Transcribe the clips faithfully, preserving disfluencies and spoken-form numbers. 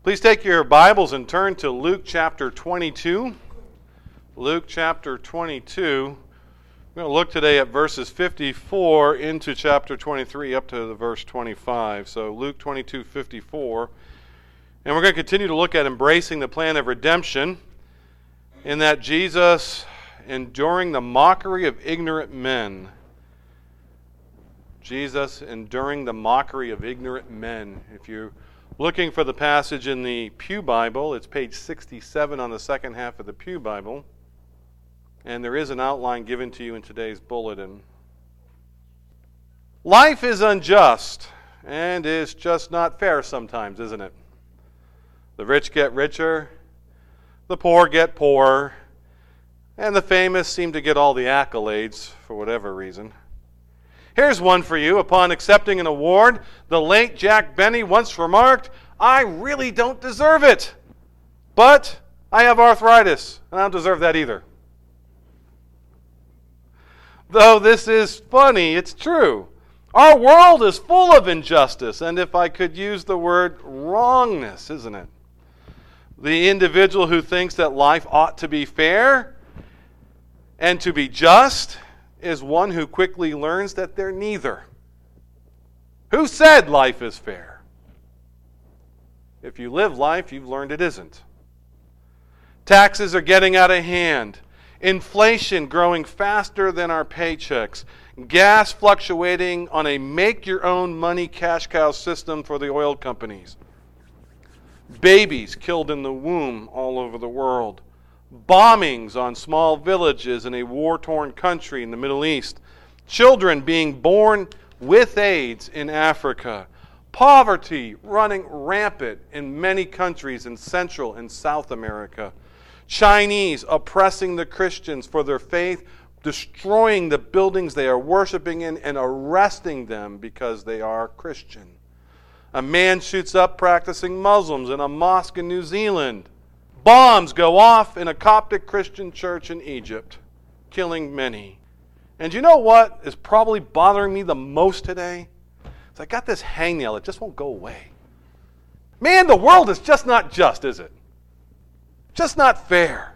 Please take your Bibles and turn to Luke chapter twenty-two. Luke chapter twenty-two. We're going to look today at verses fifty-four into chapter twenty-three up to the verse twenty-five. So Luke twenty-two, fifty-four. And we're going to continue to look at embracing the plan of redemption in that Jesus enduring the mockery of ignorant men. Jesus enduring the mockery of ignorant men. If you're looking for the passage in the Pew Bible, it's page sixty-seven on the second half of the Pew Bible. And there is an outline given to you in today's bulletin. Life is unjust and is just not fair sometimes, isn't it? The rich get richer, the poor get poorer, and the famous seem to get all the accolades for whatever reason. Here's one for you. Upon accepting an award, the late Jack Benny once remarked, "I really don't deserve it, but I have arthritis, and I don't deserve that either." Though this is funny, it's true. Our world is full of injustice, and if I could use the word wrongness, isn't it? The individual who thinks that life ought to be fair and to be just is one who quickly learns that they're neither. Who said life is fair? If you live life, you've learned it isn't. Taxes are getting out of hand. Inflation growing faster than our paychecks. Gas fluctuating on a make-your-own-money cash cow system for the oil companies. Babies killed in the womb all over the world. Bombings on small villages in a war-torn country in the Middle East. Children being born with AIDS in Africa. Poverty running rampant in many countries in Central and South America. Chinese oppressing the Christians for their faith, destroying the buildings they are worshiping in, and arresting them because they are Christian. A man shoots up practicing Muslims in a mosque in New Zealand. Bombs go off in a Coptic Christian church in Egypt, killing many. And you know what is probably bothering me the most today? Is I got this hangnail that just won't go away. Man, the world is just not just, is it? Just not fair.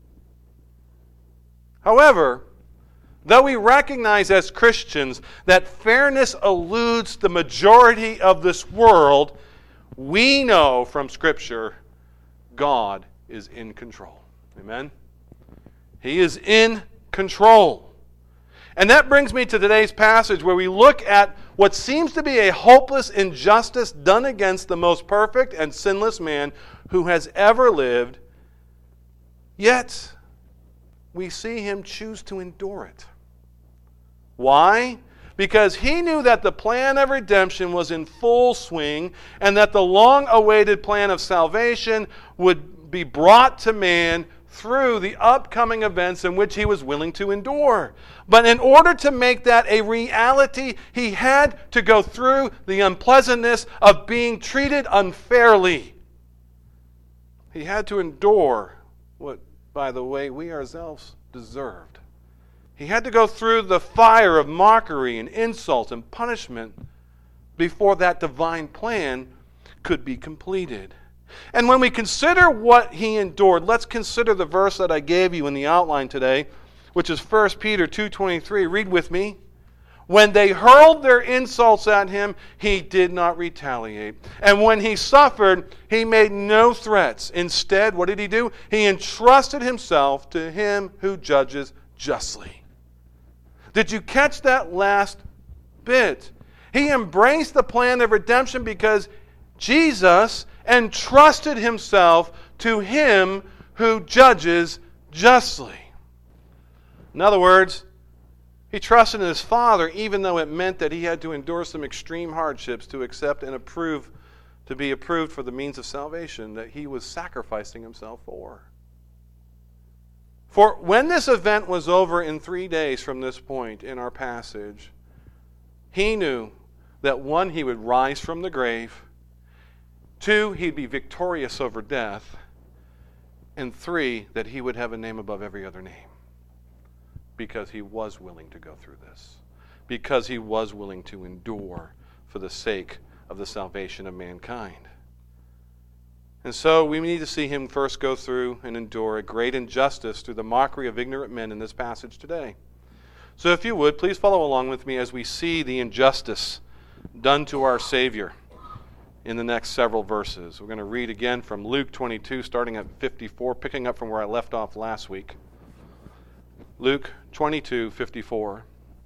However, though we recognize as Christians that fairness eludes the majority of this world, we know from Scripture God is in control. Amen? He is in control. And that brings me to today's passage where we look at what seems to be a hopeless injustice done against the most perfect and sinless man who has ever lived. Yet, we see him choose to endure it. Why? Because he knew that the plan of redemption was in full swing and that the long-awaited plan of salvation would be brought to man through the upcoming events in which he was willing to endure. But in order to make that a reality, he had to go through the unpleasantness of being treated unfairly. He had to endure what, by the way, we ourselves deserved. He had to go through the fire of mockery and insult and punishment before that divine plan could be completed. And when we consider what he endured, let's consider the verse that I gave you in the outline today, which is First Peter two twenty-three. Read with me. When they hurled their insults at him, he did not retaliate. And when he suffered, he made no threats. Instead, what did he do? He entrusted himself to him who judges justly. Did you catch that last bit? He embraced the plan of redemption because Jesus entrusted himself to him who judges justly. In other words, he trusted in his Father even though it meant that he had to endure some extreme hardships to accept and approve, to be approved for the means of salvation that he was sacrificing himself for. For when this event was over in three days from this point in our passage, he knew that one, he would rise from the grave, two, he'd be victorious over death, and three, that he would have a name above every other name. Because he was willing to go through this. Because he was willing to endure for the sake of the salvation of mankind. And so we need to see him first go through and endure a great injustice through the mockery of ignorant men in this passage today. So if you would, please follow along with me as we see the injustice done to our Savior in the next several verses. We're going to read again from Luke twenty-two, starting at fifty-four, picking up from where I left off last week. Luke twenty-two, fifty-four.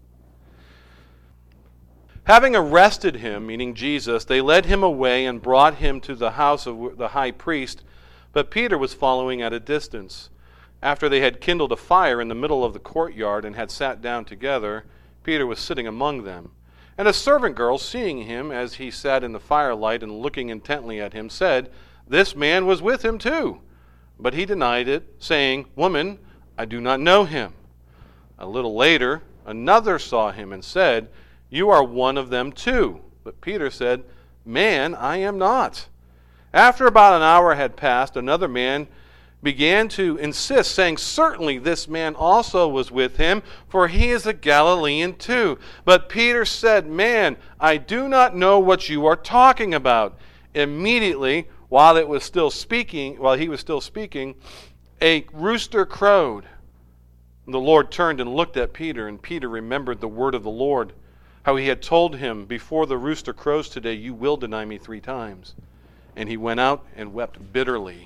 Having arrested him, meaning Jesus, they led him away and brought him to the house of the high priest, but Peter was following at a distance. After they had kindled a fire in the middle of the courtyard and had sat down together, Peter was sitting among them. And a servant girl, seeing him as he sat in the firelight and looking intently at him, said, "This man was with him too." But he denied it, saying, "Woman, I do not know him." A little later, another saw him and said, "You are one of them too." But Peter said, "Man, I am not." After about an hour had passed, another man began to insist, saying, "Certainly this man also was with him, for he is a Galilean too." But Peter said, "Man, I do not know what you are talking about." Immediately, while it was still speaking, while he was still speaking, a rooster crowed. The Lord turned and looked at Peter, and Peter remembered the word of the Lord, how he had told him, "Before the rooster crows today, you will deny me three times." And he went out and wept bitterly.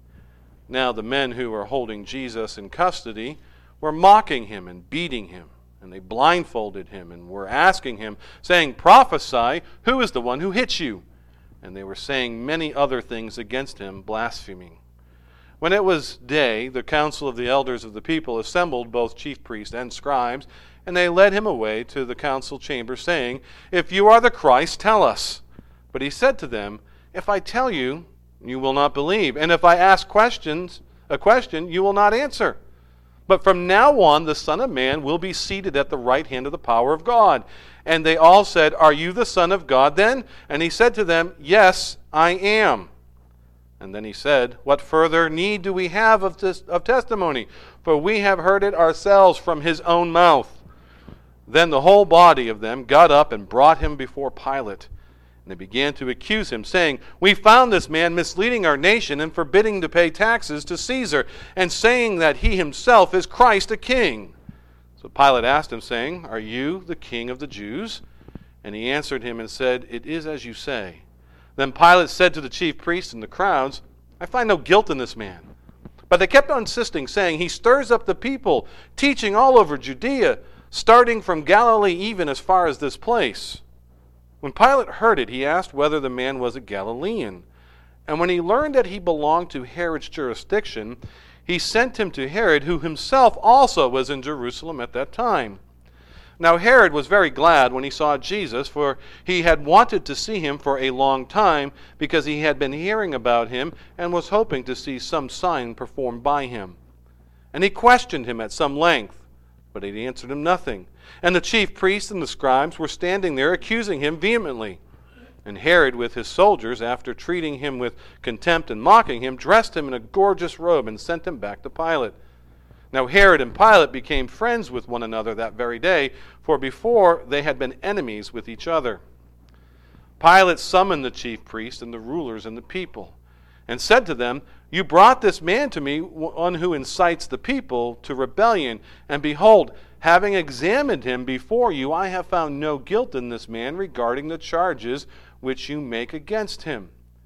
Now the men who were holding Jesus in custody were mocking him and beating him, and they blindfolded him and were asking him, saying, "Prophesy, who is the one who hit you?" And they were saying many other things against him, blaspheming. When it was day, the council of the elders of the people assembled, both chief priests and scribes, and they led him away to the council chamber, saying, "If you are the Christ, tell us." But he said to them, "If I tell you, you will not believe, and if I ask questions, a question, you will not answer. But from now on, the Son of Man will be seated at the right hand of the power of God." And they all said, "Are you the Son of God then?" And he said to them, "Yes, I am." And then he said, "What further need do we have of, this, of testimony? For we have heard it ourselves from his own mouth." Then the whole body of them got up and brought him before Pilate. And they began to accuse him, saying, "We found this man misleading our nation and forbidding to pay taxes to Caesar, and saying that he himself is Christ, a king." So Pilate asked him, saying, "Are you the king of the Jews?" And he answered him and said, "It is as you say." Then Pilate said to the chief priests and the crowds, "I find no guilt in this man." But they kept on insisting, saying, "He stirs up the people, teaching all over Judea, starting from Galilee even as far as this place." When Pilate heard it, he asked whether the man was a Galilean. And when he learned that he belonged to Herod's jurisdiction, he sent him to Herod, who himself also was in Jerusalem at that time. Now Herod was very glad when he saw Jesus, for he had wanted to see him for a long time, because he had been hearing about him and was hoping to see some sign performed by him. And he questioned him at some length, but he answered him nothing. And the chief priests and the scribes were standing there accusing him vehemently. And Herod with his soldiers, after treating him with contempt and mocking him, dressed him in a gorgeous robe and sent him back to Pilate. Now Herod and Pilate became friends with one another that very day, for before they had been enemies with each other. Pilate summoned the chief priests and the rulers and the people, and said to them, "You brought this man to me, one who incites the people to rebellion, and behold, having examined him before you, I have found no guilt in this man regarding the charges which you make against him.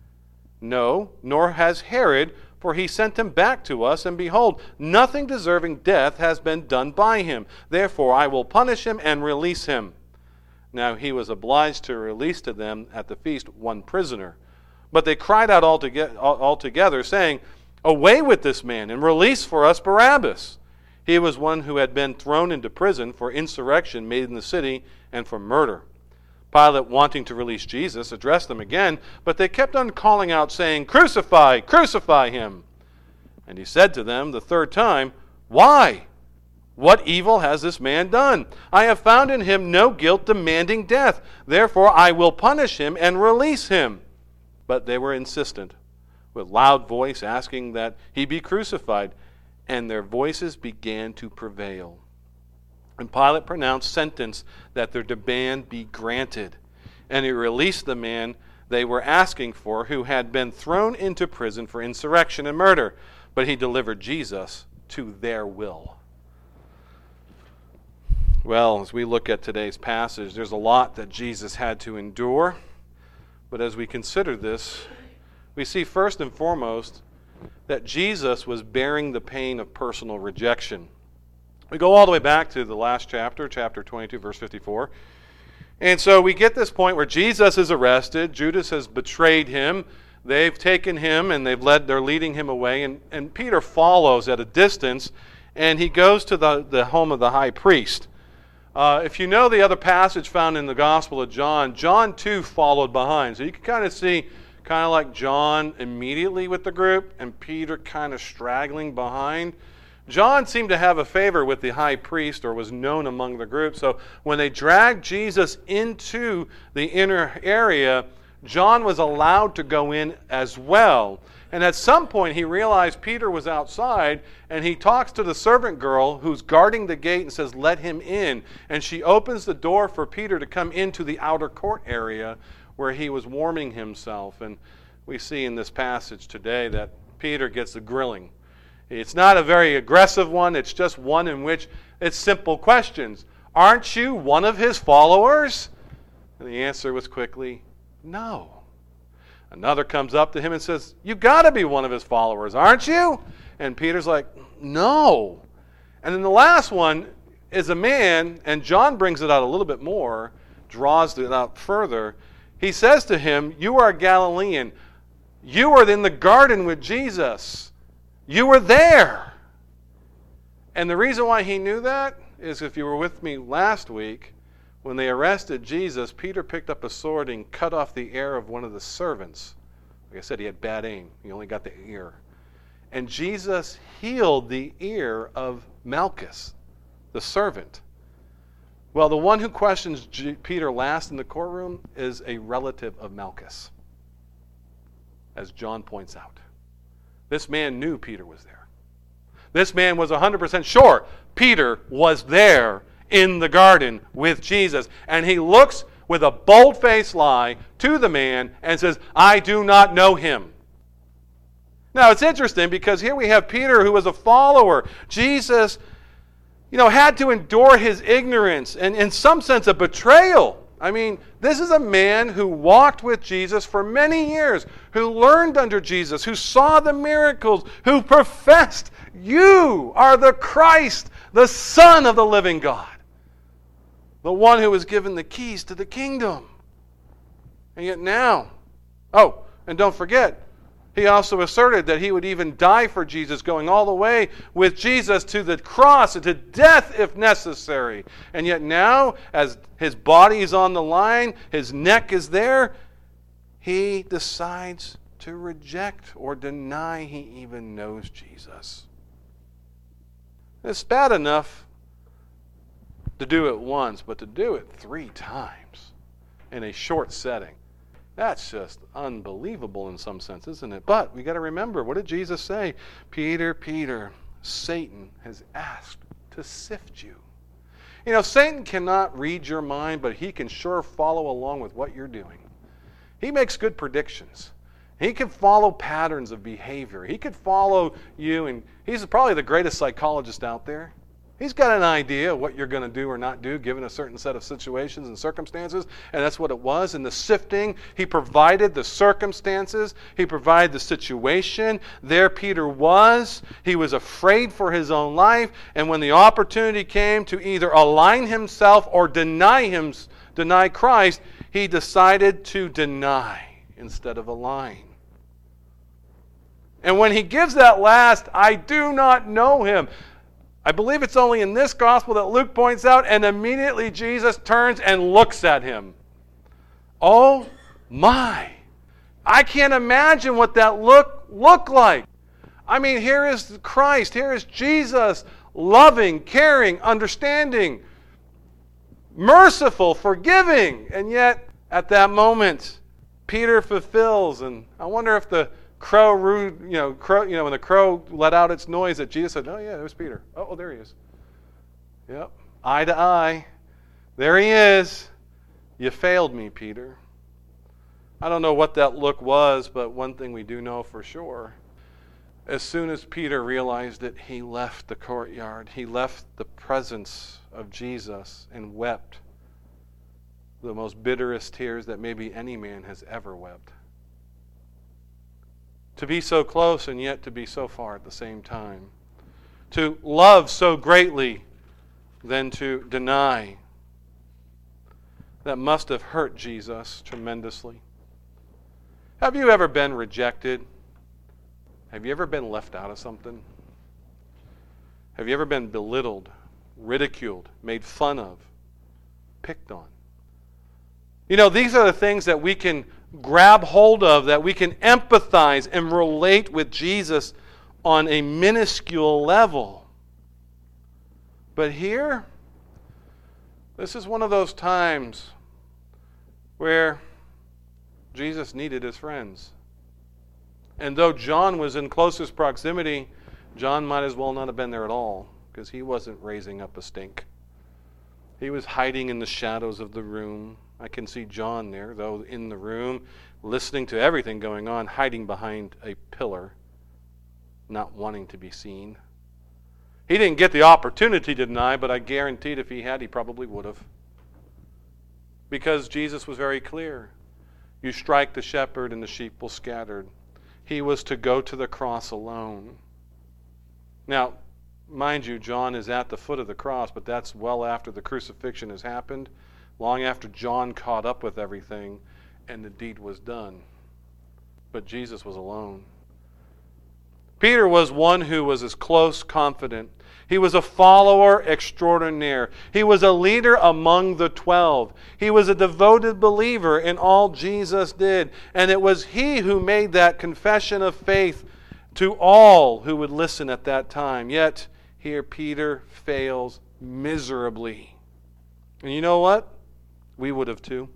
No, nor has Herod, for he sent him back to us, and behold, nothing deserving death has been done by him. Therefore I will punish him and release him." Now he was obliged to release to them at the feast one prisoner. But they cried out altogether, saying, "Away with this man, and release for us Barabbas." He was one who had been thrown into prison for insurrection made in the city and for murder. Pilate, wanting to release Jesus, addressed them again, but they kept on calling out, saying, "Crucify, crucify him." And he said to them the third time, "Why? What evil has this man done? I have found in him no guilt demanding death. Therefore I will punish him and release him." But they were insistent, with loud voice asking that he be crucified, and their voices began to prevail. And Pilate pronounced sentence that their demand be granted. And he released the man they were asking for, who had been thrown into prison for insurrection and murder. But he delivered Jesus to their will. Well, as we look at today's passage, there's a lot that Jesus had to endure. But as we consider this, we see first and foremost that Jesus was bearing the pain of personal rejection. We go all the way back to the last chapter, chapter twenty-two, verse fifty-four. And so we get this point where Jesus is arrested. Judas has betrayed him. They've taken him and they've led, they're leading him away. And, and Peter follows at a distance, and he goes to the, the home of the high priest. Uh, if you know the other passage found in the Gospel of John, John too followed behind. So you can kind of see, kind of like John immediately with the group, and Peter kind of straggling behind. John seemed to have a favor with the high priest, or was known among the group. So when they dragged Jesus into the inner area, John was allowed to go in as well. And at some point he realized Peter was outside, and he talks to the servant girl who's guarding the gate and says, "Let him in." And she opens the door for Peter to come into the outer court area where he was warming himself. And we see in this passage today that Peter gets the grilling. It's not a very aggressive one. It's just one in which it's simple questions. Aren't you one of his followers? And the answer was quickly, no. Another comes up to him and says, "You've got to be one of his followers, aren't you?" And Peter's like, "No." And then the last one is a man, and John brings it out a little bit more, draws it out further. He says to him, "You are a Galilean. You were in the garden with Jesus. You were there." And the reason why he knew that is, if you were with me last week, when they arrested Jesus, Peter picked up a sword and cut off the ear of one of the servants. Like I said, he had bad aim. He only got the ear. And Jesus healed the ear of Malchus, the servant. Well, the one who questions G- Peter last in the courtroom is a relative of Malchus, as John points out. This man knew Peter was there. This man was one hundred percent sure Peter was there in the garden with Jesus. And he looks with a bold-faced lie to the man and says, "I do not know him." Now, it's interesting because here we have Peter, who was a follower. Jesus, you know, had to endure his ignorance and, in some sense, a betrayal. I mean, this is a man who walked with Jesus for many years, who learned under Jesus, who saw the miracles, who professed, "You are the Christ, the Son of the living God," the one who was given the keys to the kingdom. And yet now, oh, and don't forget, he also asserted that he would even die for Jesus, going all the way with Jesus to the cross and to death if necessary. And yet now, as his body is on the line, his neck is there, he decides to reject or deny he even knows Jesus. It's bad enough to do it once, but to do it three times in a short setting, that's just unbelievable in some sense, isn't it? But we got to remember, what did Jesus say? "Peter, Peter, Satan has asked to sift you." You know, Satan cannot read your mind, but he can sure follow along with what you're doing. He makes good predictions. He can follow patterns of behavior. He could follow you, and he's probably the greatest psychologist out there. He's got an idea of what you're going to do or not do given a certain set of situations and circumstances, and that's what it was. In the sifting, he provided the circumstances. He provided the situation. There Peter was. He was afraid for his own life, and when the opportunity came to either align himself or deny him, deny Christ, he decided to deny instead of align. And when he gives that last, "I do not know him," I believe it's only in this gospel that Luke points out, and immediately Jesus turns and looks at him. Oh my! I can't imagine what that look looked like. I mean, here is Christ, here is Jesus, loving, caring, understanding, merciful, forgiving, and yet at that moment, Peter fulfills. And I wonder if the crow, rude, you know, crow, you know, when the crow let out its noise, that Jesus said, "Oh yeah, it was Peter. Oh, there he is. Yep, eye to eye. There he is. You failed me, Peter." I don't know what that look was, but one thing we do know for sure. As soon as Peter realized it, he left the courtyard. He left the presence of Jesus and wept the most bitterest tears that maybe any man has ever wept. To be so close and yet to be so far at the same time. To love so greatly, then to deny. That must have hurt Jesus tremendously. Have you ever been rejected? Have you ever been left out of something? Have you ever been belittled, ridiculed, made fun of, picked on? You know, these are the things that we can grab hold of, that we can empathize and relate with Jesus on a minuscule level. But here, this is one of those times where Jesus needed his friends. And though John was in closest proximity, John might as well not have been there at all, because he wasn't raising up a stink. He was hiding in the shadows of the room. I can see John there, though, in the room, listening to everything going on, hiding behind a pillar, not wanting to be seen. He didn't get the opportunity to deny, but I guaranteed if he had, he probably would have. Because Jesus was very clear. You strike the shepherd and the sheep will scatter. He was to go to the cross alone. Now, mind you, John is at the foot of the cross, but that's well after the crucifixion has happened, long after John caught up with everything and the deed was done. But Jesus was alone. Peter was one who was as close, confident. He was a follower extraordinaire. He was a leader among the twelve. He was a devoted believer in all Jesus did. And it was he who made that confession of faith to all who would listen at that time. Yet, here Peter fails miserably. And you know what? We would have too.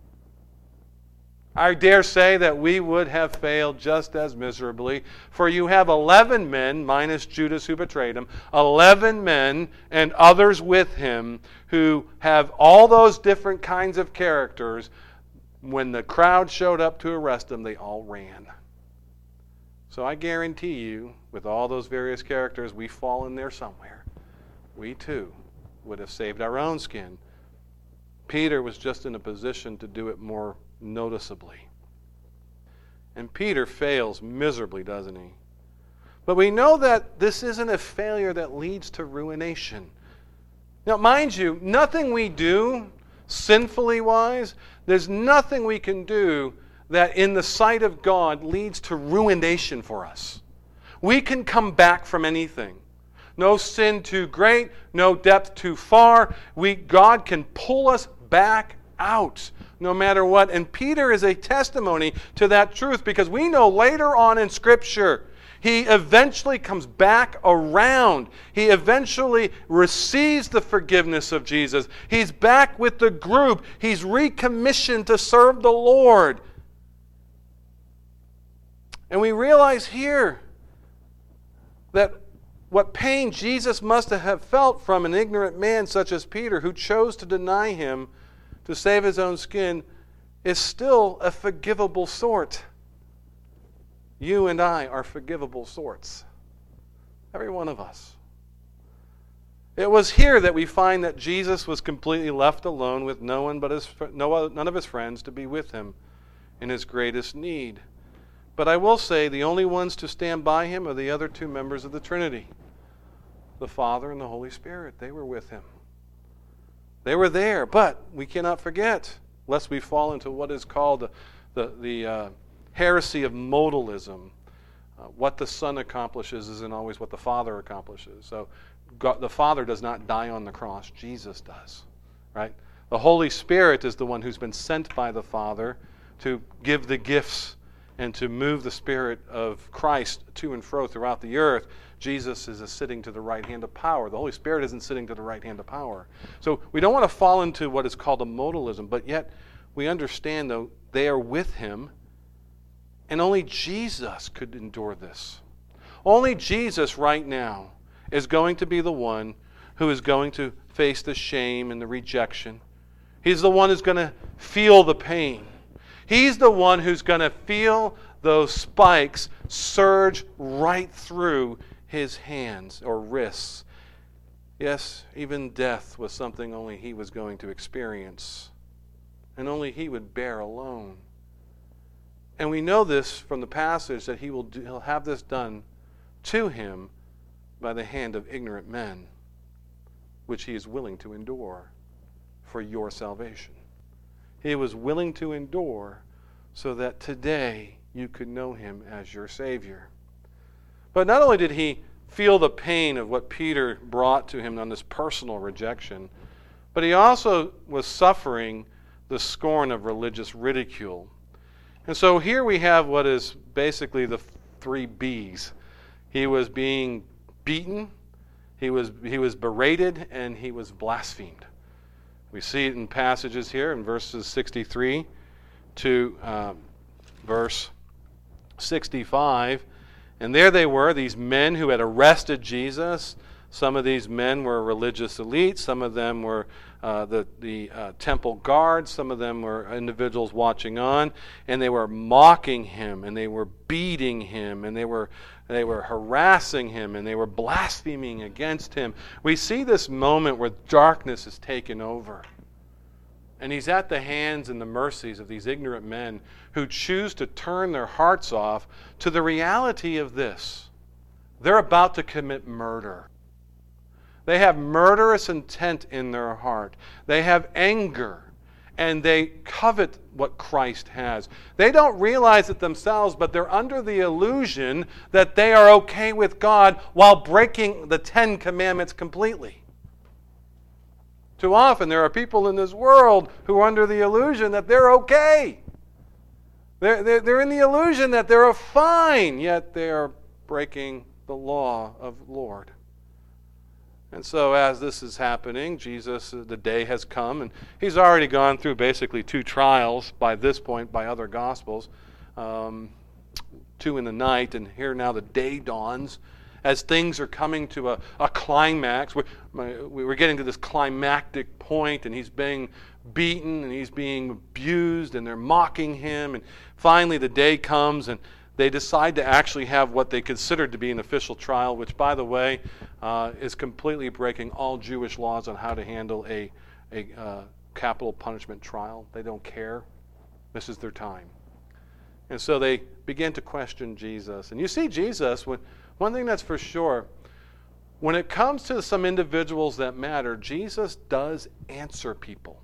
I dare say that we would have failed just as miserably. For you have eleven men, minus Judas who betrayed him, eleven men and others with him who have all those different kinds of characters. When the crowd showed up to arrest them, they all ran. So I guarantee you, with all those various characters, we fall in there somewhere. We too would have saved our own skin. Peter was just in a position to do it more noticeably. And Peter fails miserably, doesn't he? But we know that this isn't a failure that leads to ruination. Now, mind you, nothing we do, sinfully wise, there's nothing we can do that in the sight of God leads to ruination for us. We can come back from anything. No sin too great, no depth too far. We, God can pull us back out no matter what. And Peter is a testimony to that truth, because we know later on in Scripture, he eventually comes back around. He eventually receives the forgiveness of Jesus. He's back with the group. He's recommissioned to serve the Lord. And we realize here that what pain Jesus must have felt from an ignorant man such as Peter, who chose to deny him to save his own skin, is still a forgivable sort. You and I are forgivable sorts. Every one of us. It was here that we find that Jesus was completely left alone with no one but his, no, none of his friends to be with him in his greatest need. But I will say the only ones to stand by him are the other two members of the Trinity, the Father and the Holy Spirit. They were with him. They were there, but we cannot forget, lest we fall into what is called the, the, the uh, heresy of modalism. Uh, what the Son accomplishes isn't always what the Father accomplishes. So God, the Father does not die on the cross. Jesus does. Right? The Holy Spirit is the one who's been sent by the Father to give the gifts and to move the Spirit of Christ to and fro throughout the earth. Jesus is sitting to the right hand of power. The Holy Spirit isn't sitting to the right hand of power. So we don't want to fall into what is called a modalism, but yet we understand, though, they are with him, and only Jesus could endure this. Only Jesus right now is going to be the one who is going to face the shame and the rejection. He's the one who's going to feel the pain. He's the one who's going to feel those spikes surge right through his hands or wrists. Yes, even death was something only he was going to experience, and only he would bear alone. And we know this from the passage that he will do, he'll have this done to him by the hand of ignorant men, which he is willing to endure for your salvation. He was willing to endure so that today you could know him as your Savior. But not only did he feel the pain of what Peter brought to him on this personal rejection, but he also was suffering the scorn of religious ridicule. And so here we have what is basically the three B's. He was being beaten, he was, he was berated, and he was blasphemed. We see it in passages here in verses sixty-three to um, verse sixty-five. And there they were, these men who had arrested Jesus. Some of these men were religious elites. Some of them were uh, the, the uh, temple guards. Some of them were individuals watching on. And they were mocking him, and they were beating him, and they were, they were harassing him, and they were blaspheming against him. We see this moment where darkness is taken over. And he's at the hands and the mercies of these ignorant men who choose to turn their hearts off to the reality of this. They're about to commit murder. They have murderous intent in their heart. They have anger, and they covet what Christ has. They don't realize it themselves, but they're under the illusion that they are okay with God while breaking the Ten Commandments completely. Too often there are people in this world who are under the illusion that they're okay. They're, they're, they're in the illusion that they're fine, yet they are breaking the law of the Lord. And so as this is happening, Jesus, the day has come, and he's already gone through basically two trials by this point by other Gospels, um, two in the night, and here now the day dawns. As things are coming to a, a climax, we're, we're getting to this climactic point, and he's being beaten, and he's being abused, and they're mocking him, and finally the day comes, and they decide to actually have what they considered to be an official trial, which, by the way, uh, is completely breaking all Jewish laws on how to handle a, a uh, capital punishment trial. They don't care. This is their time. And so they begin to question Jesus. And you see Jesus, when, one thing that's for sure, when it comes to some individuals that matter, Jesus does answer people.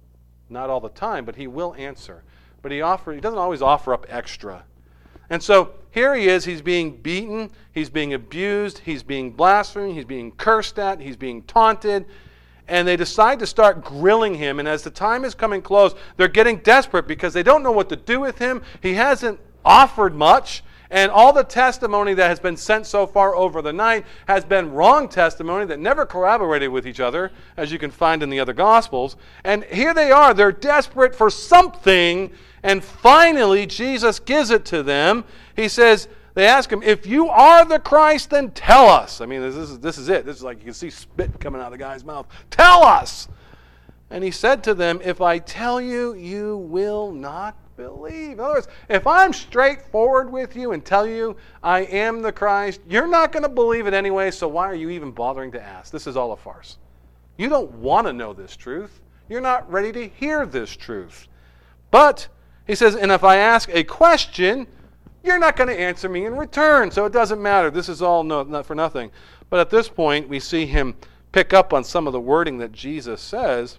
Not all the time, but he will answer. But he offer, he doesn't always offer up extra. And so here he is, he's being beaten, he's being abused, he's being blasphemed, he's being cursed at, he's being taunted. And they decide to start grilling him. And as the time is coming close, they're getting desperate because they don't know what to do with him. He hasn't offered much. And all the testimony that has been sent so far over the night has been wrong testimony that never corroborated with each other, as you can find in the other Gospels. And here they are. They're desperate for something. And finally, Jesus gives it to them. He says, they ask him, if you are the Christ, then tell us. I mean, this is, this is it. This is like you can see spit coming out of the guy's mouth. Tell us. And he said to them, if I tell you, you will not believe. In other words, if I'm straightforward with you and tell you I am the Christ, you're not going to believe it anyway, so why are you even bothering to ask? This is all a farce. You don't want to know this truth. You're not ready to hear this truth. But, he says, and if I ask a question, you're not going to answer me in return, so it doesn't matter. This is all no, not for nothing. But at this point, we see him pick up on some of the wording that Jesus says.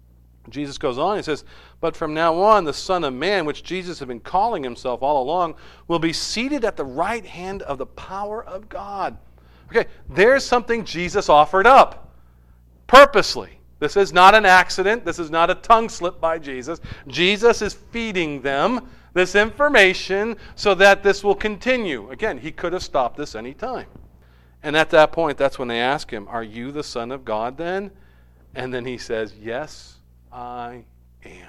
Jesus goes on, he says, but from now on, the Son of Man, which Jesus had been calling himself all along, will be seated at the right hand of the power of God. Okay, there's something Jesus offered up purposely. This is not an accident. This is not a tongue slip by Jesus. Jesus is feeding them this information so that this will continue. Again, he could have stopped this any time. And at that point, that's when they ask him, are you the Son of God then? And then he says, yes, I am.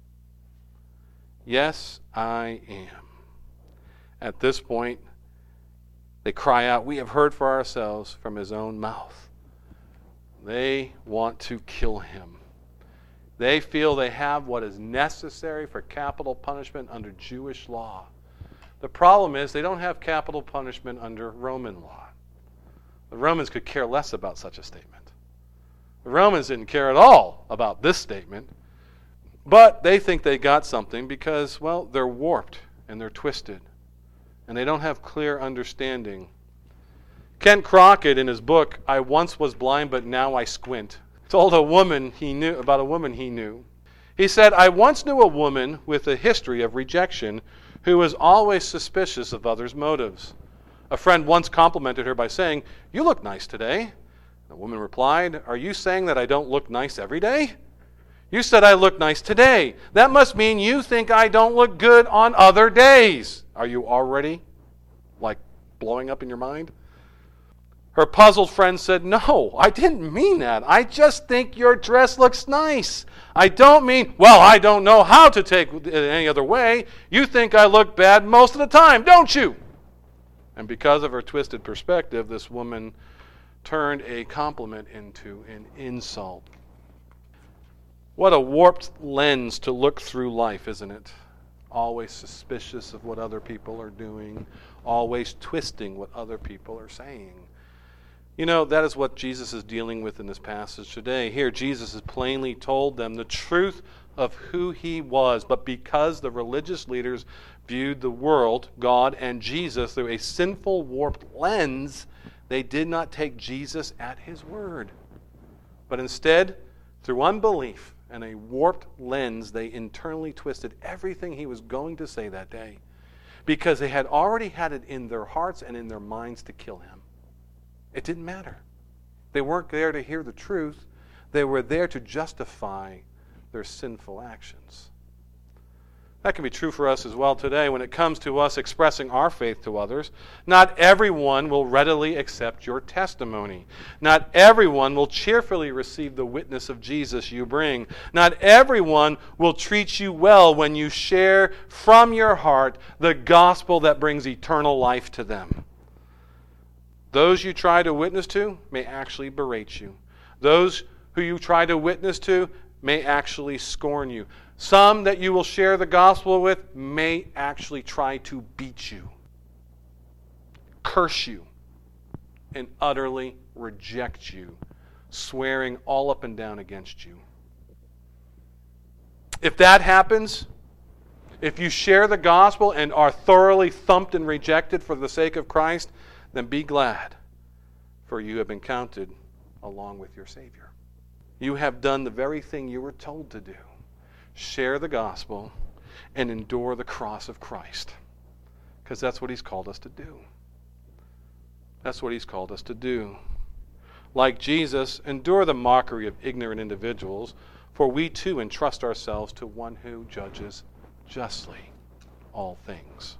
Yes, I am. At this point, they cry out, we have heard for ourselves from his own mouth. They want to kill him. They feel they have what is necessary for capital punishment under Jewish law. The problem is they don't have capital punishment under Roman law. The Romans could care less about such a statement. The Romans didn't care at all about this statement, but they think they got something because, well, they're warped and they're twisted, and they don't have clear understanding. Kent Crockett, in his book, I Once Was Blind, But Now I Squint, told a woman he knew about a woman he knew. He said, I once knew a woman with a history of rejection who was always suspicious of others' motives. A friend once complimented her by saying, you look nice today. The woman replied, are you saying that I don't look nice every day? You said I look nice today. That must mean you think I don't look good on other days. Are you already, like, blowing up in your mind? Her puzzled friend said, no, I didn't mean that. I just think your dress looks nice. I don't mean, well, I don't know how to take it any other way. You think I look bad most of the time, don't you? And because of her twisted perspective, this woman turned a compliment into an insult. What a warped lens to look through life, isn't it? Always suspicious of what other people are doing, always twisting what other people are saying. You know, that is what Jesus is dealing with in this passage today. Here, Jesus has plainly told them the truth of who he was, but because the religious leaders viewed the world, God, and Jesus through a sinful, warped lens, they did not take Jesus at his word. But instead, through unbelief and a warped lens, they internally twisted everything he was going to say that day, because they had already had it in their hearts and in their minds to kill him. It didn't matter. They weren't there to hear the truth. They were there to justify their sinful actions. That can be true for us as well today when it comes to us expressing our faith to others. Not everyone will readily accept your testimony. Not everyone will cheerfully receive the witness of Jesus you bring. Not everyone will treat you well when you share from your heart the gospel that brings eternal life to them. Those you try to witness to may actually berate you. Those who you try to witness to may actually scorn you. Some that you will share the gospel with may actually try to beat you, curse you, and utterly reject you, swearing all up and down against you. If that happens, if you share the gospel and are thoroughly thumped and rejected for the sake of Christ, then be glad, for you have been counted along with your Savior. You have done the very thing you were told to do. Share the gospel and endure the cross of Christ, because that's what he's called us to do. That's what he's called us to do. Like Jesus, endure the mockery of ignorant individuals, for we too entrust ourselves to one who judges justly all things.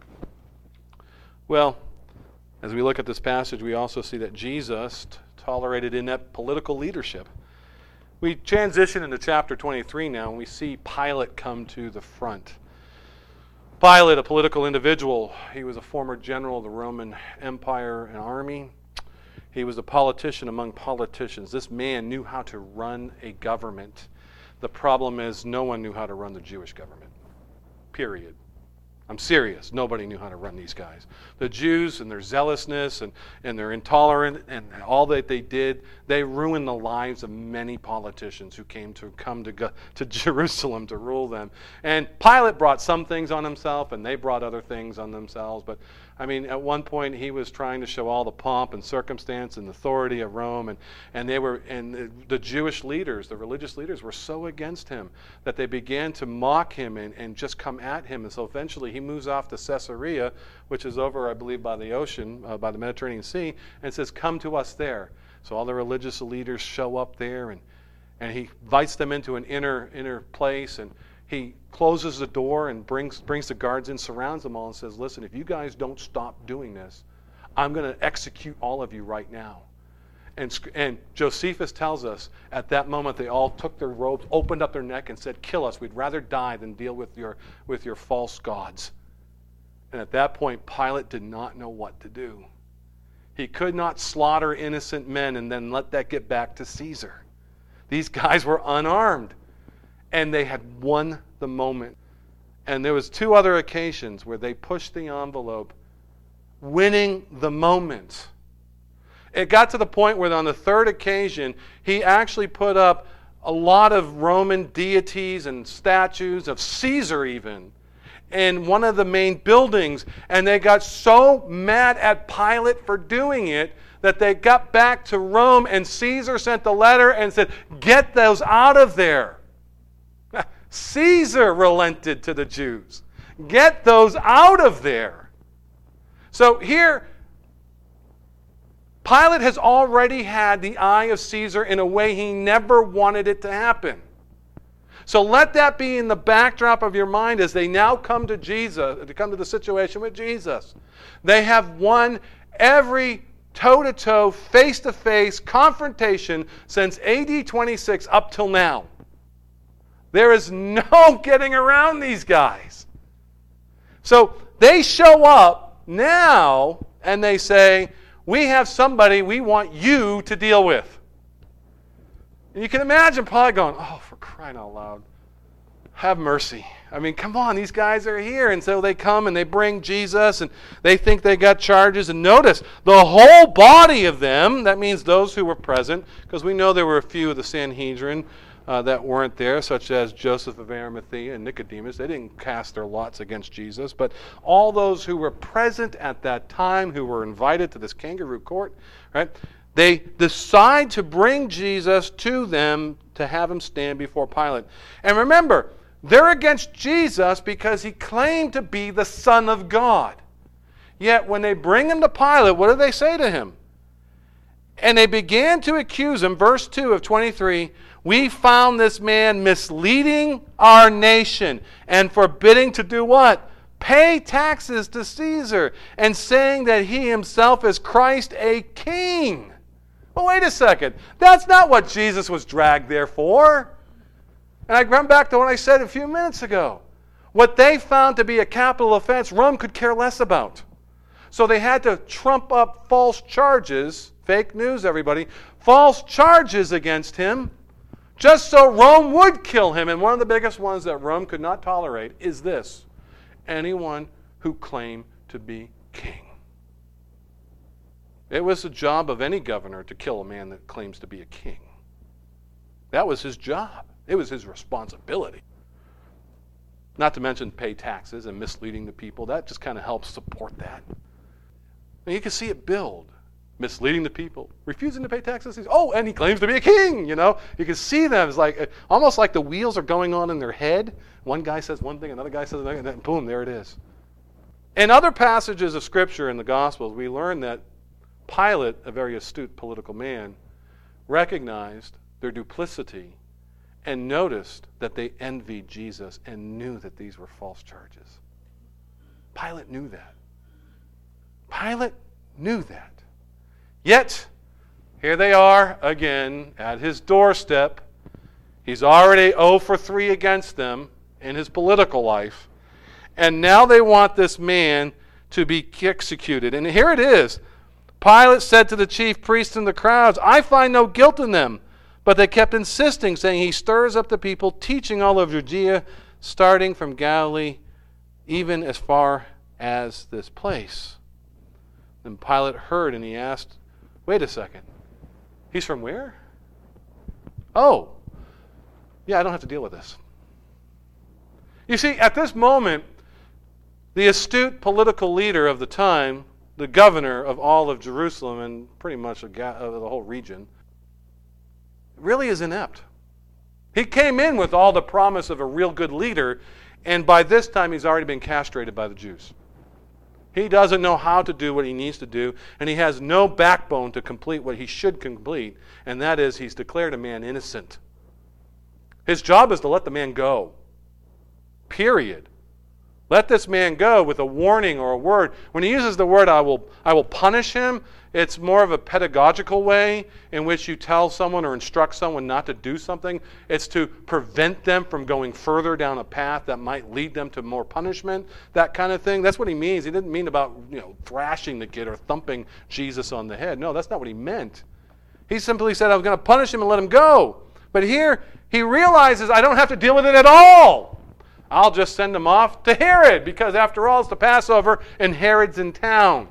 Well, as we look at this passage, we also see that Jesus t- tolerated inept political leadership. We transition into chapter twenty-three now, and we see Pilate come to the front. Pilate, a political individual, he was a former general of the Roman Empire and army. He was a politician among politicians. This man knew how to run a government. The problem is no one knew how to run the Jewish government. Period. I'm serious. Nobody knew how to run these guys. The Jews and their zealousness and, and their intolerance and all that they did, they ruined the lives of many politicians who came to come to go, to Jerusalem to rule them. And Pilate brought some things on himself, and they brought other things on themselves. But I mean, at one point he was trying to show all the pomp and circumstance and authority of Rome, and, and they were and the, the Jewish leaders, the religious leaders, were so against him that they began to mock him and, and just come at him. And so eventually he moves off to Caesarea, which is over, I believe, by the ocean, uh, by the Mediterranean Sea, and says, "Come to us there." So all the religious leaders show up there, and and he invites them into an inner inner place, and he closes the door and brings brings the guards in, surrounds them all, and says, "Listen, if you guys don't stop doing this, I'm going to execute all of you right now." And, and Josephus tells us at that moment they all took their robes, opened up their neck, and said, "Kill us. We'd rather die than deal with your with your false gods." And at that point, Pilate did not know what to do. He could not slaughter innocent men and then let that get back to Caesar. These guys were unarmed. And they had won the moment. And there was two other occasions where they pushed the envelope, winning the moment. It got to the point where on the third occasion, he actually put up a lot of Roman deities and statues of Caesar even in one of the main buildings. And they got so mad at Pilate for doing it that they got back to Rome, and Caesar sent a letter and said, "Get those out of there." Caesar relented to the Jews. Get those out of there. So here, Pilate has already had the eye of Caesar in a way he never wanted it to happen. So let that be in the backdrop of your mind as they now come to Jesus, to come to the situation with Jesus. They have won every toe-to-toe, face-to-face confrontation since A D twenty-six up till now. There is no getting around these guys. So they show up now and they say, "We have somebody we want you to deal with." And you can imagine Paul going, "Oh, for crying out loud, have mercy." I mean, come on, these guys are here. And so they come and they bring Jesus and they think they got charges. And notice, the whole body of them, that means those who were present, because we know there were a few of the Sanhedrin uh, that weren't there, such as Joseph of Arimathea and Nicodemus. They didn't cast their lots against Jesus. But all those who were present at that time, who were invited to this kangaroo court, right? They decide to bring Jesus to them to have him stand before Pilate. And remember, they're against Jesus because he claimed to be the Son of God. Yet when they bring him to Pilate, what do they say to him? And they began to accuse him, verse two of twenty-three, "We found this man misleading our nation and forbidding to do what? Pay taxes to Caesar, and saying that he himself is Christ, a king." Well, wait a second. That's not what Jesus was dragged there for. And I come back to what I said a few minutes ago. What they found to be a capital offense, Rome could care less about. So they had to trump up false charges, fake news, everybody, false charges against him, just so Rome would kill him. And one of the biggest ones that Rome could not tolerate is this: anyone who claimed to be king. It was the job of any governor to kill a man that claims to be a king. That was his job. It was his responsibility. Not to mention pay taxes and misleading the people. That just kind of helps support that. And you can see it build. Misleading the people, refusing to pay taxes. Oh, and he claims to be a king, you know. You can see them. It's like almost like the wheels are going on in their head. One guy says one thing, another guy says another, and then boom, there it is. In other passages of Scripture in the Gospels, we learn that Pilate, a very astute political man, recognized their duplicity and noticed that they envied Jesus and knew that these were false charges. Pilate knew that. Pilate knew that. Yet, here they are again at his doorstep. He's already zero for three against them in his political life. And now they want this man to be executed. And here it is. Pilate said to the chief priests and the crowds, "I find no guilt in them." But they kept insisting, saying, "He stirs up the people, teaching all of Judea, starting from Galilee, even as far as this place." Then Pilate heard, and he asked, "Wait a second. He's from where?" "Oh, yeah, I don't have to deal with this." You see, at this moment, the astute political leader of the time, the governor of all of Jerusalem and pretty much of the whole region, really is inept. He came in with all the promise of a real good leader, and by this time he's already been castrated by the Jews. He doesn't know how to do what he needs to do, and he has no backbone to complete what he should complete, and that is he's declared a man innocent. His job is to let the man go. Period. Let this man go with a warning or a word. When he uses the word, I will, I will punish him, it's more of a pedagogical way in which you tell someone or instruct someone not to do something. It's to prevent them from going further down a path that might lead them to more punishment, that kind of thing. That's what he means. He didn't mean about, you know, thrashing the kid or thumping Jesus on the head. No, that's not what he meant. He simply said, I was going to punish him and let him go. But here, he realizes, I don't have to deal with it at all. I'll just send him off to Herod, because after all, it's the Passover, and Herod's in town.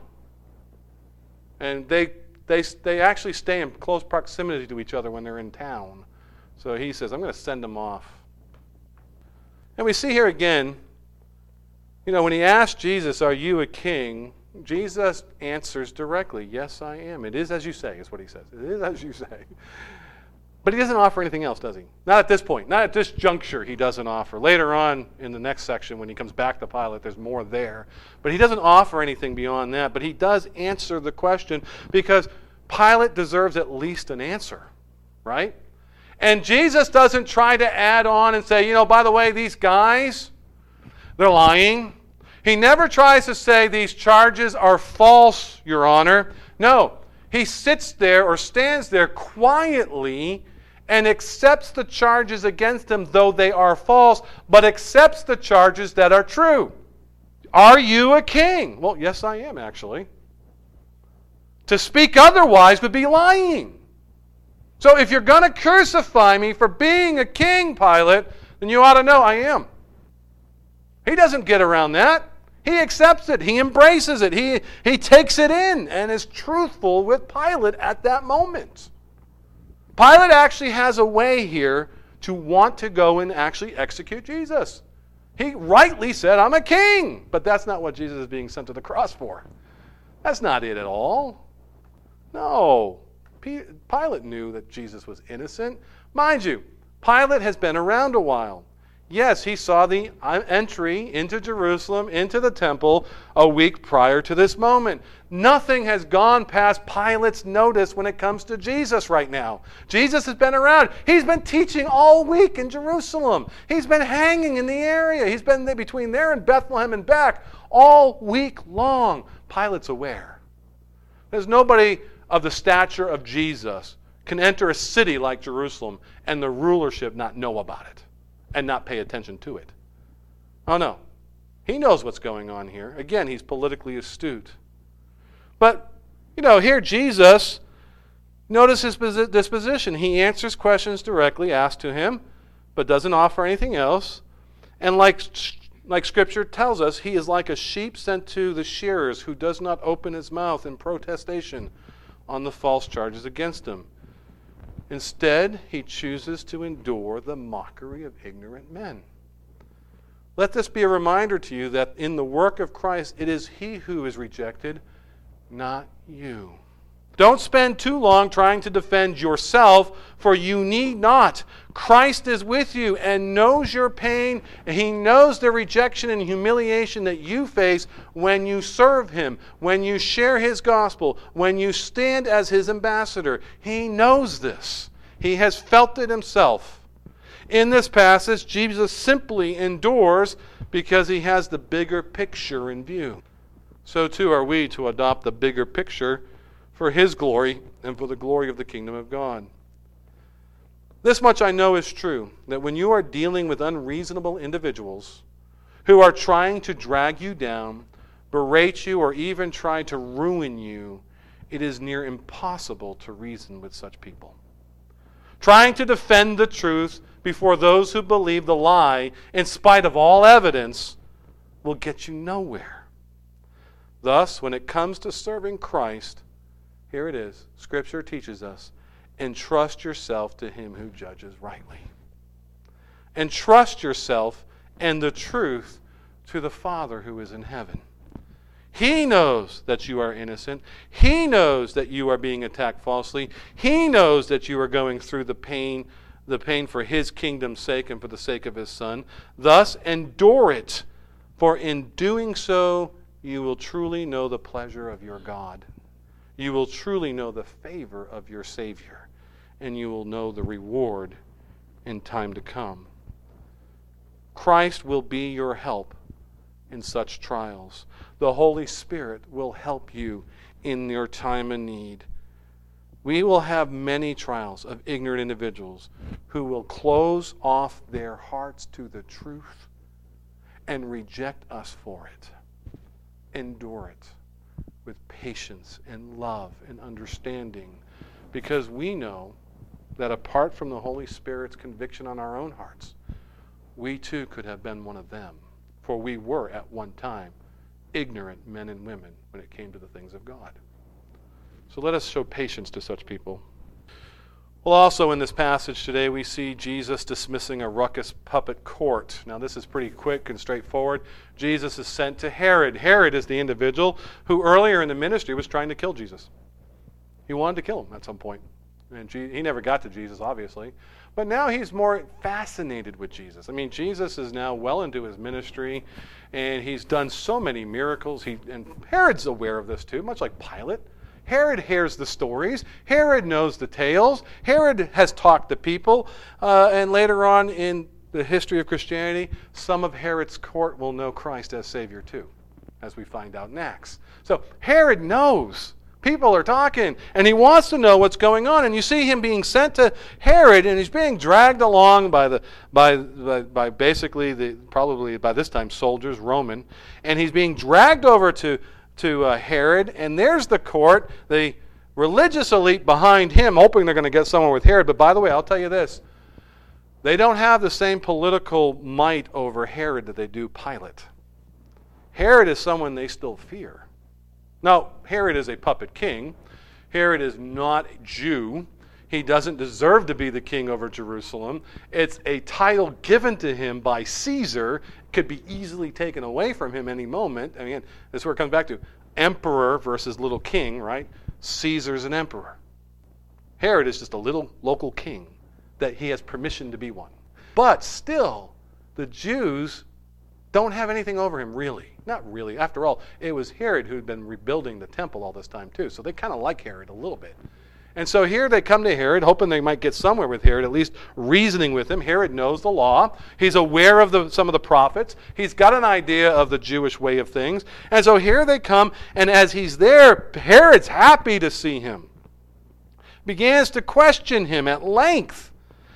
And they, they, they actually stay in close proximity to each other when they're in town. So he says, I'm going to send him off. And we see here again, you know, when he asked Jesus, are you a king? Jesus answers directly, yes, I am. It is as you say, is what he says. It is as you say. But he doesn't offer anything else, does he? Not at this point. Not at this juncture he doesn't offer. Later on in the next section when he comes back to Pilate, there's more there. But he doesn't offer anything beyond that. But he does answer the question because Pilate deserves at least an answer, right? And Jesus doesn't try to add on and say, you know, by the way, these guys, they're lying. He never tries to say these charges are false, Your Honor. No, he sits there or stands there quietly and accepts the charges against him, though they are false, but accepts the charges that are true. Are you a king? Well, yes, I am, actually. To speak otherwise would be lying. So if you're going to crucify me for being a king, Pilate, then you ought to know I am. He doesn't get around that. He accepts it. He embraces it. He, he takes it in and is truthful with Pilate at that moment. Pilate actually has a way here to want to go and actually execute Jesus. He rightly said, I'm a king. But that's not what Jesus is being sent to the cross for. That's not it at all. No. Pilate knew that Jesus was innocent. Mind you, Pilate has been around a while. Yes, he saw the entry into Jerusalem, into the temple, a week prior to this moment. Nothing has gone past Pilate's notice when it comes to Jesus right now. Jesus has been around. He's been teaching all week in Jerusalem. He's been hanging in the area. He's been between there and Bethlehem and back all week long. Pilate's aware. There's nobody of the stature of Jesus can enter a city like Jerusalem and the rulership not know about it and not pay attention to it. Oh no. He knows what's going on here. Again, he's politically astute. But, you know, here Jesus, notice his disposition. He answers questions directly asked to him, but doesn't offer anything else. And like, like Scripture tells us, he is like a sheep sent to the shearers who does not open his mouth in protestation on the false charges against him. Instead, he chooses to endure the mockery of ignorant men. Let this be a reminder to you that in the work of Christ, it is he who is rejected, not you. Don't spend too long trying to defend yourself, for you need not. Christ is with you and knows your pain, and he knows the rejection and humiliation that you face when you serve him, when you share his gospel, when you stand as his ambassador. He knows this. He has felt it himself. In this passage, Jesus simply endures because he has the bigger picture in view. So too are we to adopt the bigger picture for his glory and for the glory of the kingdom of God. This much I know is true, that when you are dealing with unreasonable individuals who are trying to drag you down, berate you, or even try to ruin you, it is near impossible to reason with such people. Trying to defend the truth before those who believe the lie, in spite of all evidence, will get you nowhere. Thus, when it comes to serving Christ, here it is. Scripture teaches us, entrust yourself to him who judges rightly. Entrust yourself and the truth to the Father who is in heaven. He knows that you are innocent. He knows that you are being attacked falsely. He knows that you are going through the pain, the pain for his kingdom's sake and for the sake of his Son. Thus, endure it, for in doing so, you will truly know the pleasure of your God. You will truly know the favor of your Savior, and you will know the reward in time to come. Christ will be your help in such trials. The Holy Spirit will help you in your time of need. We will have many trials of ignorant individuals who will close off their hearts to the truth and reject us for it. Endure it with patience and love and understanding, because we know that apart from the Holy Spirit's conviction on our own hearts, we too could have been one of them. For we were at one time ignorant men and women when it came to the things of God. So let us show patience to such people. Well, also in this passage today, we see Jesus dismissing a ruckus puppet court. Now, this is pretty quick and straightforward. Jesus is sent to Herod. Herod is the individual who earlier in the ministry was trying to kill Jesus. He wanted to kill him at some point. And he never got to Jesus, obviously. But now he's more fascinated with Jesus. I mean, Jesus is now well into his ministry, and he's done so many miracles. He, and Herod's aware of this too, much like Pilate. Herod hears the stories. Herod knows the tales. Herod has talked to people. Uh, and later on in the history of Christianity, some of Herod's court will know Christ as Savior too, as we find out in Acts. So Herod knows. People are talking, and he wants to know what's going on. And you see him being sent to Herod, and he's being dragged along by the by by, by basically the probably by this time soldiers, Roman, and he's being dragged over to to uh, Herod. And there's the court, the religious elite behind him, hoping they're going to get somewhere with Herod. But by the way, I'll tell you this: they don't have the same political might over Herod that they do Pilate. Herod is someone they still fear. Now, Herod is a puppet king. Herod is not a Jew. He doesn't deserve to be the king over Jerusalem. It's a title given to him by Caesar. It could be easily taken away from him any moment. I mean, that's where it comes back to emperor versus little king, right? Caesar's an emperor. Herod is just a little local king that he has permission to be one. But still, the Jews don't have anything over him, really. Not really. After all, it was Herod who had been rebuilding the temple all this time, too. So they kind of like Herod a little bit. And so here they come to Herod, hoping they might get somewhere with Herod, at least reasoning with him. Herod knows the law. He's aware of the, some of the prophets. He's got an idea of the Jewish way of things. And so here they come, and as he's there, Herod's happy to see him. Begins to question him at length.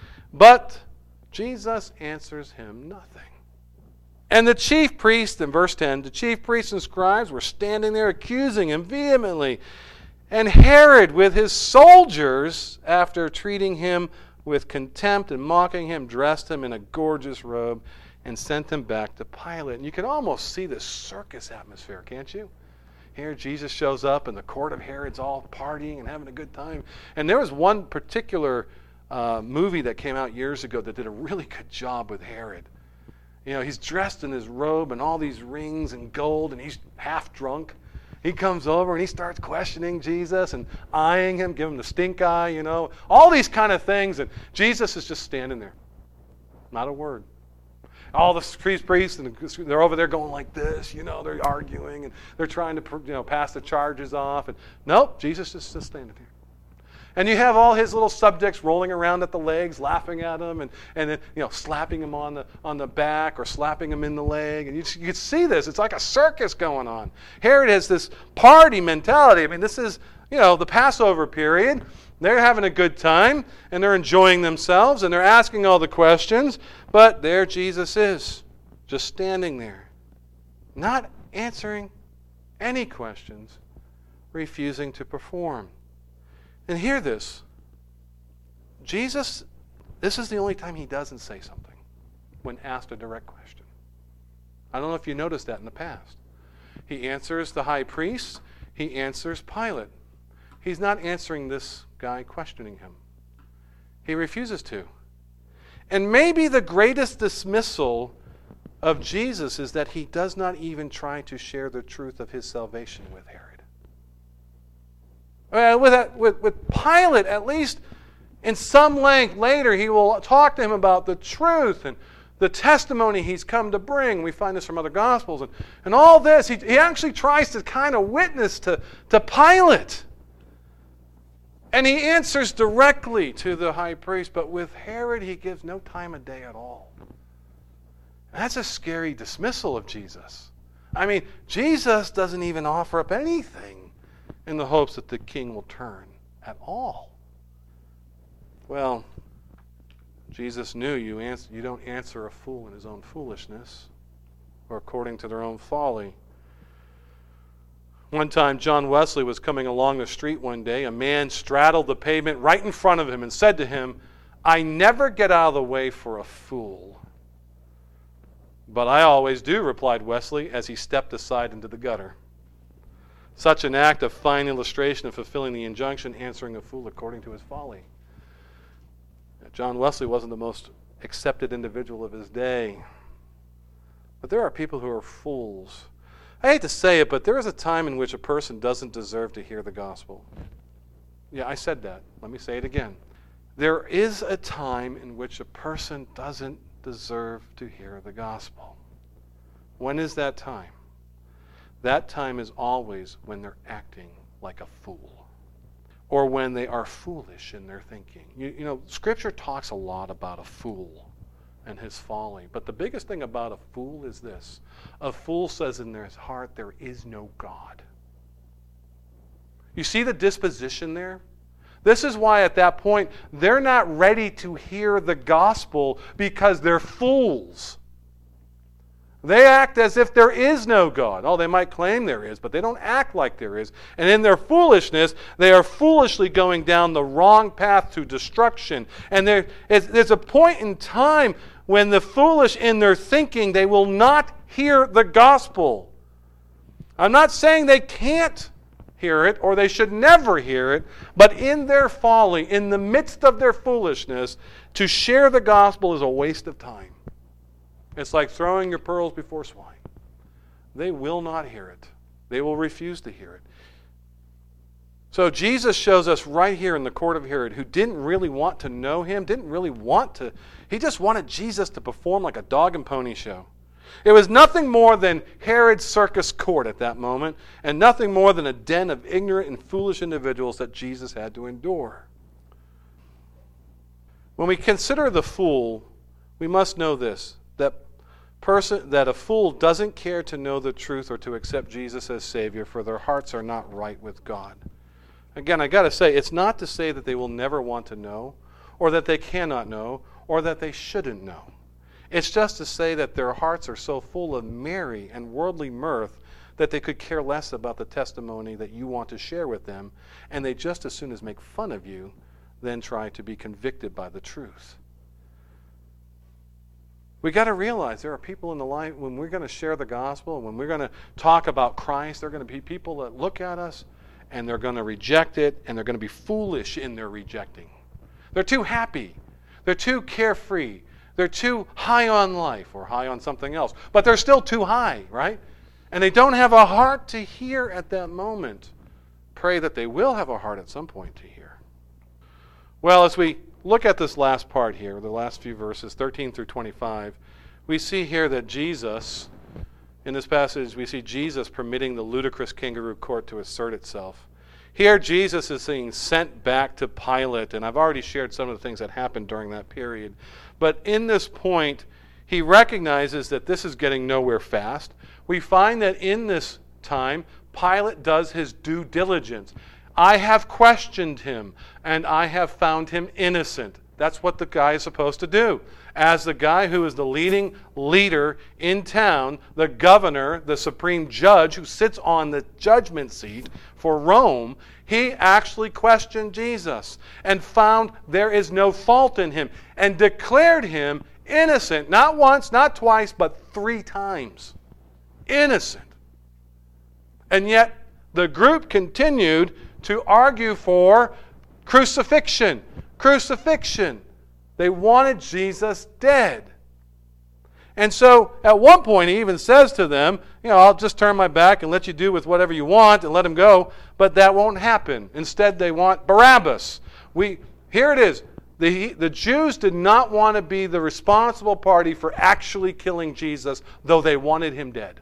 But Jesus answers him nothing. And the chief priests, in verse ten, the chief priests and scribes were standing there accusing him vehemently. And Herod, with his soldiers, after treating him with contempt and mocking him, dressed him in a gorgeous robe and sent him back to Pilate. And you can almost see this circus atmosphere, can't you? Here Jesus shows up and the court of Herod's all partying and having a good time. And there was one particular uh, movie that came out years ago that did a really good job with Herod. You know, he's dressed in his robe and all these rings and gold, and he's half drunk. He comes over and he starts questioning Jesus and eyeing him, giving him the stink eye, you know, all these kind of things. And Jesus is just standing there. Not a word. All the priests, and they're over there going like this, you know, they're arguing and they're trying to, you know, pass the charges off. And nope, Jesus is just standing there. And you have all his little subjects rolling around at the legs, laughing at him, and, and then, you know, slapping him on the on the back or slapping him in the leg. And you, you can see this. It's like a circus going on. Herod has this party mentality. I mean, this is, you know, the Passover period. They're having a good time, and they're enjoying themselves, and they're asking all the questions. But there Jesus is, just standing there, not answering any questions, refusing to perform. And hear this. Jesus, this is the only time he doesn't say something when asked a direct question. I don't know if you noticed that in the past. He answers the high priest. He answers Pilate. He's not answering this guy questioning him. He refuses to. And maybe the greatest dismissal of Jesus is that he does not even try to share the truth of his salvation with Herod. Uh, with, that, with, with Pilate, at least in some length later, he will talk to him about the truth and the testimony he's come to bring. We find this from other Gospels. And, and all this, he, he actually tries to kind of witness to, to Pilate. And he answers directly to the high priest. But with Herod, he gives no time of day at all. And that's a scary dismissal of Jesus. I mean, Jesus doesn't even offer up anything in the hopes that the king will turn at all. Well, Jesus knew you, answer, you don't answer a fool in his own foolishness or according to their own folly. One time, John Wesley was coming along the street one day. A man straddled the pavement right in front of him and said to him, "I never get out of the way for a fool." "But I always do," replied Wesley as he stepped aside into the gutter. Such an act of fine illustration of fulfilling the injunction, answering a fool according to his folly. John Wesley wasn't the most accepted individual of his day. But there are people who are fools. I hate to say it, but there is a time in which a person doesn't deserve to hear the gospel. Yeah, I said that. Let me say it again. There is a time in which a person doesn't deserve to hear the gospel. When is that time? That time is always when they're acting like a fool, or when they are foolish in their thinking. You, you know, Scripture talks a lot about a fool and his folly, but the biggest thing about a fool is this. A fool says in their heart, there is no God. You see the disposition there? This is why at that point, they're not ready to hear the gospel because they're fools. They act as if there is no God. Oh, they might claim there is, but they don't act like there is. And in their foolishness, they are foolishly going down the wrong path to destruction. And there is, there's a point in time when the foolish in their thinking, they will not hear the gospel. I'm not saying they can't hear it or they should never hear it, but in their folly, in the midst of their foolishness, to share the gospel is a waste of time. It's like throwing your pearls before swine. They will not hear it. They will refuse to hear it. So Jesus shows us right here in the court of Herod, who didn't really want to know him, didn't really want to, he just wanted Jesus to perform like a dog and pony show. It was nothing more than Herod's circus court at that moment, and nothing more than a den of ignorant and foolish individuals that Jesus had to endure. When we consider the fool, we must know this, that person that a fool doesn't care to know the truth or to accept Jesus as Savior, for their hearts are not right with God. Again, I got to say, it's not to say that they will never want to know, or that they cannot know, or that they shouldn't know. It's just to say that their hearts are so full of merry and worldly mirth that they could care less about the testimony that you want to share with them, and they just as soon as make fun of you than try to be convicted by the truth. We got to realize there are people in the life, when we're going to share the gospel, and when we're going to talk about Christ, there are going to be people that look at us and they're going to reject it, and they're going to be foolish in their rejecting. They're too happy. They're too carefree. They're too high on life or high on something else. But they're still too high, right? And they don't have a heart to hear at that moment. Pray that they will have a heart at some point to hear. Well, as we look at this last part here, the last few verses, thirteen through twenty-five, we see here that Jesus, in this passage, we see Jesus permitting the ludicrous kangaroo court to assert itself. Here, Jesus is being sent back to Pilate, and I've already shared some of the things that happened during that period. But in this point, he recognizes that this is getting nowhere fast. We find that in this time, Pilate does his due diligence. I have questioned him, and I have found him innocent. That's what the guy is supposed to do. As the guy who is the leading leader in town, the governor, the supreme judge who sits on the judgment seat for Rome, he actually questioned Jesus and found there is no fault in him and declared him innocent, not once, not twice, but three times. Innocent. And yet the group continued to argue for crucifixion. Crucifixion. They wanted Jesus dead. And so at one point he even says to them, you know, I'll just turn my back and let you do with whatever you want and let him go. But that won't happen. Instead they want Barabbas. We, here it is. The, the Jews did not want to be the responsible party for actually killing Jesus, though they wanted him dead.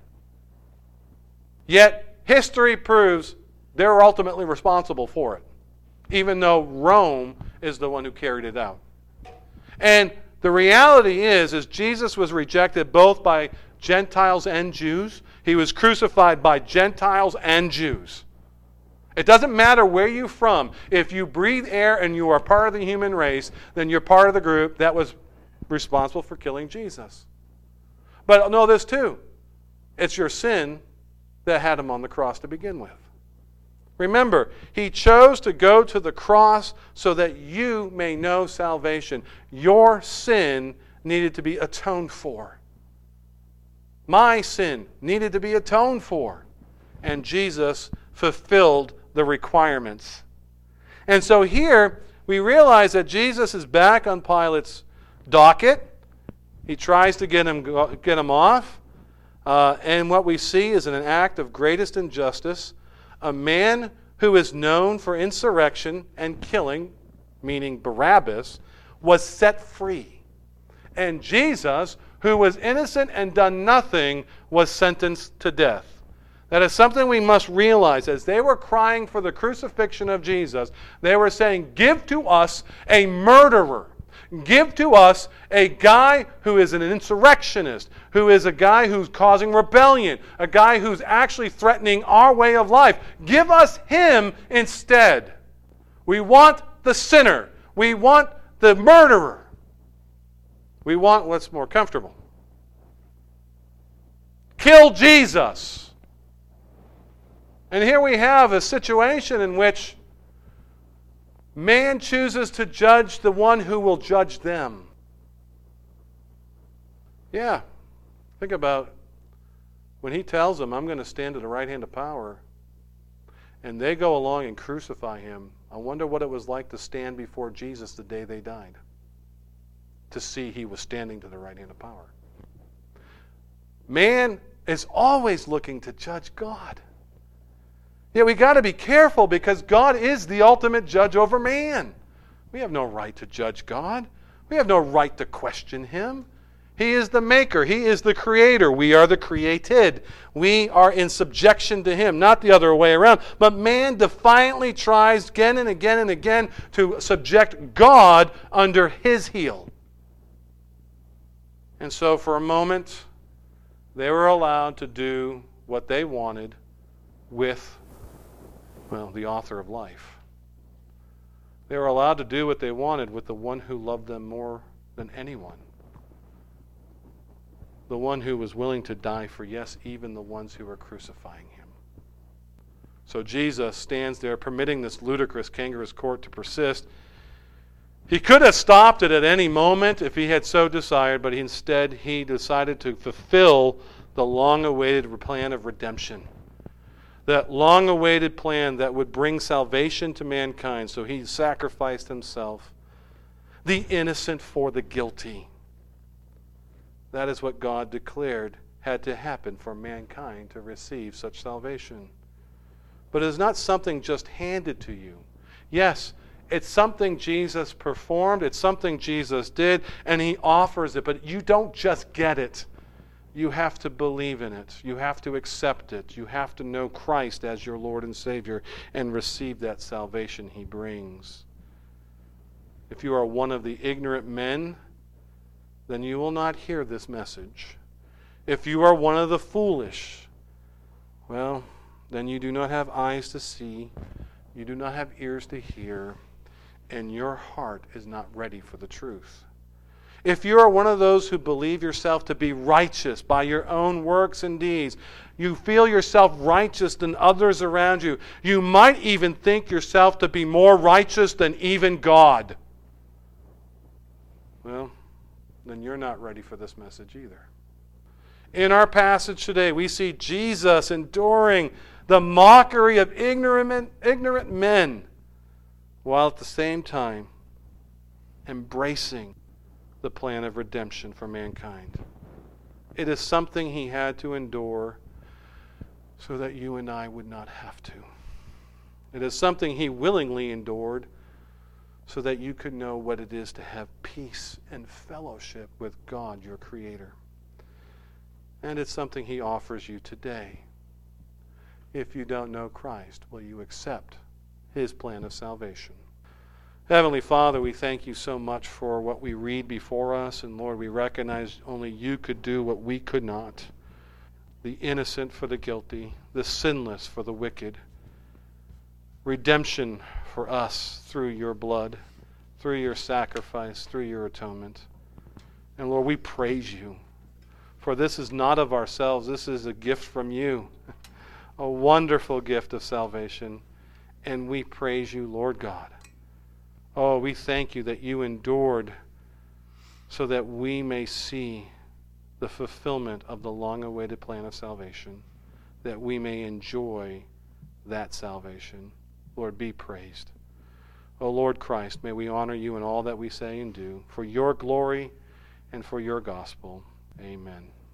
Yet history proves they were ultimately responsible for it, even though Rome is the one who carried it out. And the reality is, is Jesus was rejected both by Gentiles and Jews. He was crucified by Gentiles and Jews. It doesn't matter where you're from. If you breathe air and you are part of the human race, then you're part of the group that was responsible for killing Jesus. But know this too. It's your sin that had him on the cross to begin with. Remember, he chose to go to the cross so that you may know salvation. Your sin needed to be atoned for. My sin needed to be atoned for. And Jesus fulfilled the requirements. And so here we realize that Jesus is back on Pilate's docket. He tries to get him, get him off. Uh, and what we see is an act of greatest injustice. A man who is known for insurrection and killing, meaning Barabbas, was set free. And Jesus, who was innocent and done nothing, was sentenced to death. That is something we must realize. As they were crying for the crucifixion of Jesus, they were saying, give to us a murderer. Give to us a guy who is an insurrectionist, who is a guy who's causing rebellion, a guy who's actually threatening our way of life. Give us him instead. We want the sinner. We want the murderer. We want what's more comfortable. Kill Jesus. And here we have a situation in which man chooses to judge the one who will judge them. Yeah, think about when he tells them, I'm going to stand at the right hand of power, and they go along and crucify him. I wonder what it was like to stand before Jesus the day they died, to see he was standing to the right hand of power. Man is always looking to judge God. Yet we got to be careful because God is the ultimate judge over man. We have no right to judge God. We have no right to question him. He is the maker. He is the creator. We are the created. We are in subjection to him, not the other way around. But man defiantly tries again and again and again to subject God under his heel. And so for a moment, they were allowed to do what they wanted with Well, the author of life. They were allowed to do what they wanted with the one who loved them more than anyone. The one who was willing to die for, yes, even the ones who were crucifying him. So Jesus stands there permitting this ludicrous kangaroo's court to persist. He could have stopped it at any moment if he had so desired, but instead he decided to fulfill the long-awaited plan of redemption. That long-awaited plan that would bring salvation to mankind. So he sacrificed himself, the innocent for the guilty. That is what God declared had to happen for mankind to receive such salvation. But it is not something just handed to you. Yes, it's something Jesus performed. It's something Jesus did, and he offers it. But you don't just get it. You have to believe in it. You have to accept it. You have to know Christ as your Lord and Savior and receive that salvation he brings. If you are one of the ignorant men, then you will not hear this message. If you are one of the foolish, well, then you do not have eyes to see, you do not have ears to hear, and your heart is not ready for the truth. If you are one of those who believe yourself to be righteous by your own works and deeds, you feel yourself righteous than others around you, you might even think yourself to be more righteous than even God. Well, then you're not ready for this message either. In our passage today, we see Jesus enduring the mockery of ignorant, ignorant men, while at the same time embracing the plan of redemption for mankind. It is something he had to endure so that you and I would not have to. It is something he willingly endured so that you could know what it is to have peace and fellowship with God, your Creator. And it's something he offers you today. If you don't know Christ, will you accept his plan of salvation? Heavenly Father, we thank you so much for what we read before us. And Lord, we recognize only you could do what we could not. The innocent for the guilty, the sinless for the wicked. Redemption for us through your blood, through your sacrifice, through your atonement. And Lord, we praise you. For this is not of ourselves. This is a gift from you. a wonderful gift of salvation. And we praise you, Lord God. Oh, we thank you that you endured so that we may see the fulfillment of the long-awaited plan of salvation, that we may enjoy that salvation. Lord, be praised. O Lord Christ, may we honor you in all that we say and do, for your glory and for your gospel. Amen.